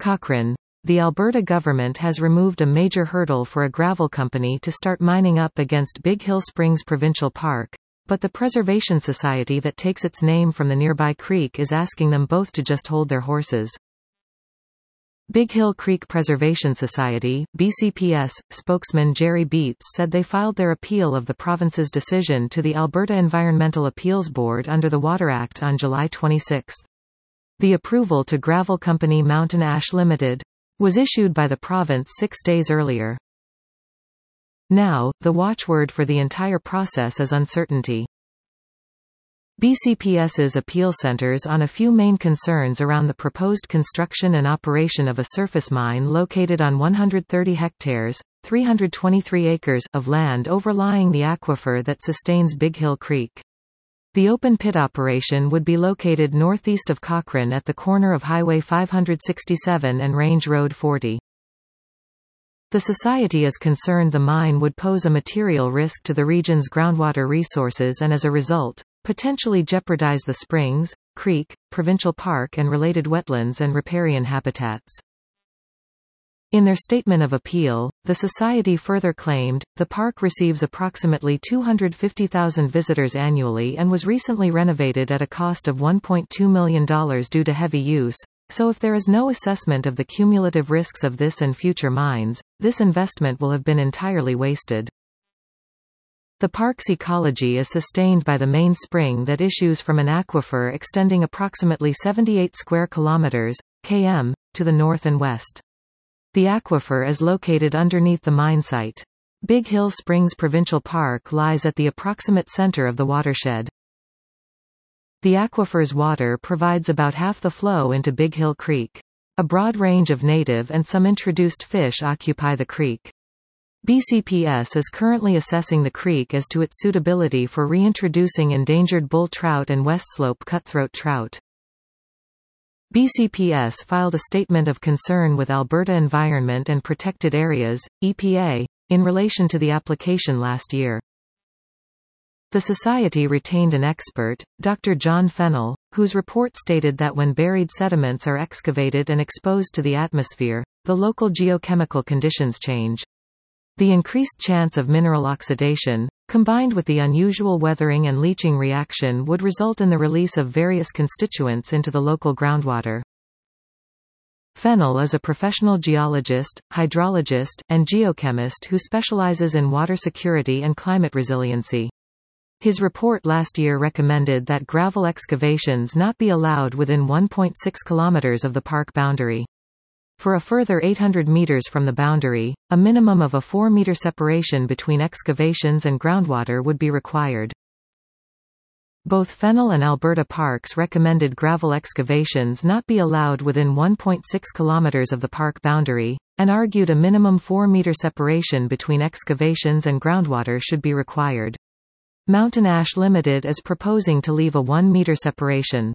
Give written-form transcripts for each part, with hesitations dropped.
Cochrane. The Alberta government has removed a major hurdle for a gravel company to start mining up against Big Hill Springs Provincial Park, but the Preservation Society that takes its name from the nearby creek is asking them both to just hold their horses. Big Hill Creek Preservation Society, BCPS, spokesman Jerry Beets said they filed their appeal of the province's decision to the Alberta Environmental Appeals Board under the Water Act on July 26. The approval to gravel company Mountain Ash Limited was issued by the province 6 days earlier. Now, the watchword for the entire process is uncertainty. BCPS's appeal centers on a few main concerns around the proposed construction and operation of a surface mine located on 130 hectares, 323 acres of land overlying the aquifer that sustains Big Hill Creek. The open pit operation would be located northeast of Cochrane at the corner of Highway 567 and Range Road 40. The Society is concerned the mine would pose a material risk to the region's groundwater resources and as a result, potentially jeopardize the springs, creek, provincial park and related wetlands and riparian habitats. In their statement of appeal, the Society further claimed, the park receives approximately 250,000 visitors annually and was recently renovated at a cost of $1.2 million due to heavy use, so if there is no assessment of the cumulative risks of this and future mines, this investment will have been entirely wasted. The park's ecology is sustained by the main spring that issues from an aquifer extending approximately 78 square kilometers, km, to the north and west. The aquifer is located underneath the mine site. Big Hill Springs Provincial Park lies at the approximate center of the watershed. The aquifer's water provides about half the flow into Big Hill Creek. A broad range of native and some introduced fish occupy the creek. BCPS is currently assessing the creek as to its suitability for reintroducing endangered bull trout and west slope cutthroat trout. BCPS filed a statement of concern with Alberta Environment and Protected Areas, EPA, in relation to the application last year. The Society retained an expert, Dr. John Fennell, whose report stated that when buried sediments are excavated and exposed to the atmosphere, the local geochemical conditions change. The increased chance of mineral oxidation, combined with the unusual weathering and leaching reaction, would result in the release of various constituents into the local groundwater. Fennell is a professional geologist, hydrologist, and geochemist who specializes in water security and climate resiliency. His report last year recommended that gravel excavations not be allowed within 1.6 kilometers of the park boundary. For a further 800 meters from the boundary, a minimum of a 4-meter separation between excavations and groundwater would be required. Both Fennell and Alberta Parks recommended gravel excavations not be allowed within 1.6 kilometers of the park boundary, and argued a minimum 4-meter separation between excavations and groundwater should be required. Mountain Ash Limited is proposing to leave a 1-meter separation.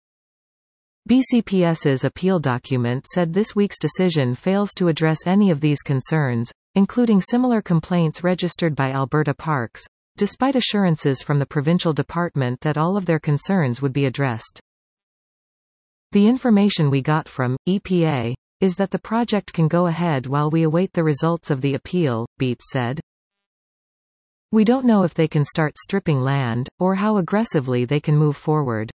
BCPS's appeal document said this week's decision fails to address any of these concerns, including similar complaints registered by Alberta Parks, despite assurances from the provincial department that all of their concerns would be addressed. The information we got from EPA is that the project can go ahead while we await the results of the appeal, Beets said. We don't know if they can start stripping land, or how aggressively they can move forward.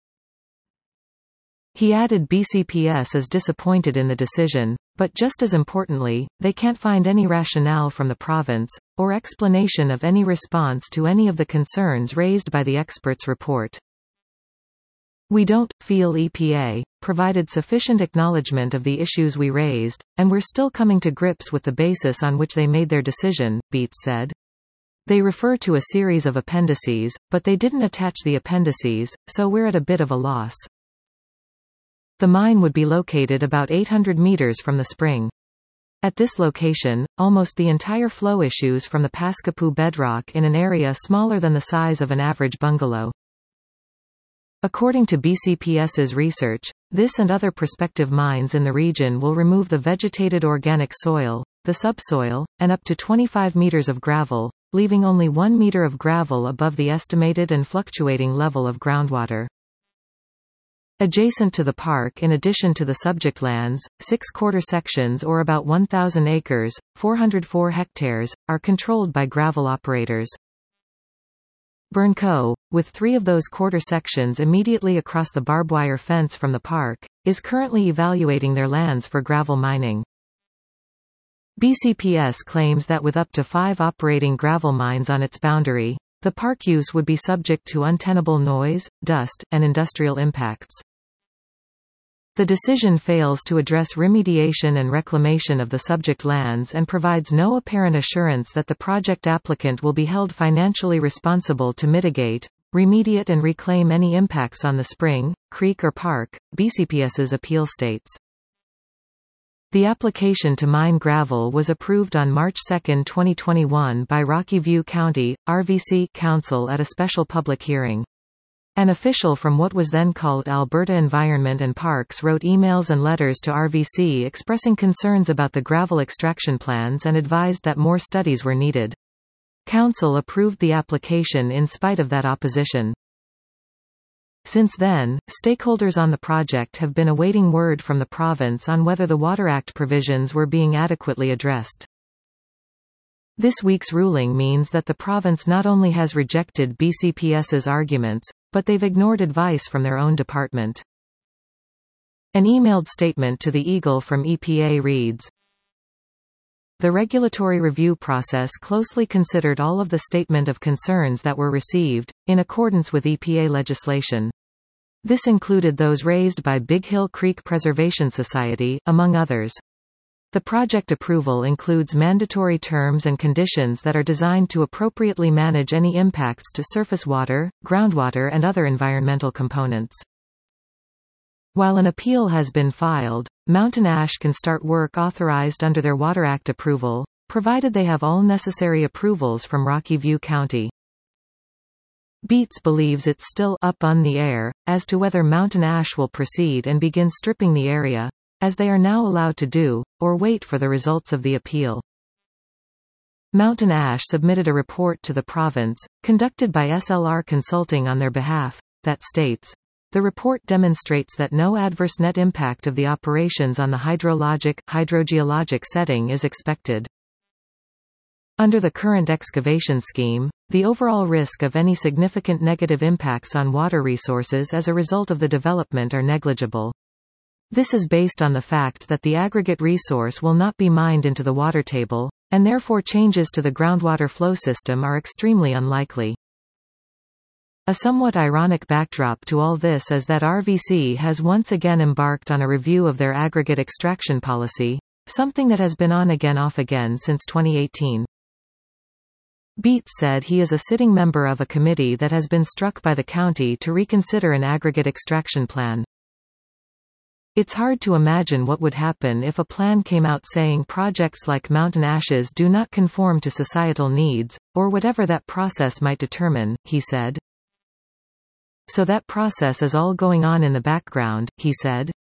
He added BCPS is disappointed in the decision, but just as importantly, they can't find any rationale from the province, or explanation of any response to any of the concerns raised by the experts' report. We don't feel EPA provided sufficient acknowledgement of the issues we raised, and we're still coming to grips with the basis on which they made their decision, Beets said. They refer to a series of appendices, but they didn't attach the appendices, so we're at a bit of a loss. The mine would be located about 800 meters from the spring. At this location, almost the entire flow issues from the Paskapoo bedrock in an area smaller than the size of an average bungalow. According to BCPS's research, this and other prospective mines in the region will remove the vegetated organic soil, the subsoil, and up to 25 meters of gravel, leaving only 1 meter of gravel above the estimated and fluctuating level of groundwater. Adjacent to the park, in addition to the subject lands, 6 quarter sections or about 1,000 acres, 404 hectares, are controlled by gravel operators. Burnco, with 3 of those quarter sections immediately across the barbed wire fence from the park, is currently evaluating their lands for gravel mining. BCPS claims that with up to 5 operating gravel mines on its boundary, the park use would be subject to untenable noise, dust, and industrial impacts. The decision fails to address remediation and reclamation of the subject lands and provides no apparent assurance that the project applicant will be held financially responsible to mitigate, remediate and reclaim any impacts on the spring, creek or park, BCPS's appeal states. The application to mine gravel was approved on March 2, 2021 by Rocky View County, RVC Council at a special public hearing. An official from what was then called Alberta Environment and Parks wrote emails and letters to RVC expressing concerns about the gravel extraction plans and advised that more studies were needed. Council approved the application in spite of that opposition. Since then, stakeholders on the project have been awaiting word from the province on whether the Water Act provisions were being adequately addressed. This week's ruling means that the province not only has rejected BCPS's arguments, but they've ignored advice from their own department. An emailed statement to the Eagle from EPA reads, "The regulatory review process closely considered all of the statement of concerns that were received, in accordance with EPA legislation. This included those raised by Big Hill Creek Preservation Society, among others. The project approval includes mandatory terms and conditions that are designed to appropriately manage any impacts to surface water, groundwater and other environmental components. While an appeal has been filed, Mountain Ash can start work authorized under their Water Act approval, provided they have all necessary approvals from Rocky View County. Beats believes it's still up on the air as to whether Mountain Ash will proceed and begin stripping the area, as they are now allowed to do, or wait for the results of the appeal. Mountain Ash submitted a report to the province, conducted by SLR Consulting on their behalf, that states, "The report demonstrates that no adverse net impact of the operations on the hydrogeologic setting is expected. Under the current excavation scheme, the overall risk of any significant negative impacts on water resources as a result of the development are negligible. This is based on the fact that the aggregate resource will not be mined into the water table, and therefore changes to the groundwater flow system are extremely unlikely." A somewhat ironic backdrop to all this is that RVC has once again embarked on a review of their aggregate extraction policy, something that has been on again off again since 2018. Beats said he is a sitting member of a committee that has been struck by the county to reconsider an aggregate extraction plan. "It's hard to imagine what would happen if a plan came out saying projects like Mountain Ash's do not conform to societal needs, or whatever that process might determine," he said. "So that process is all going on in the background," he said.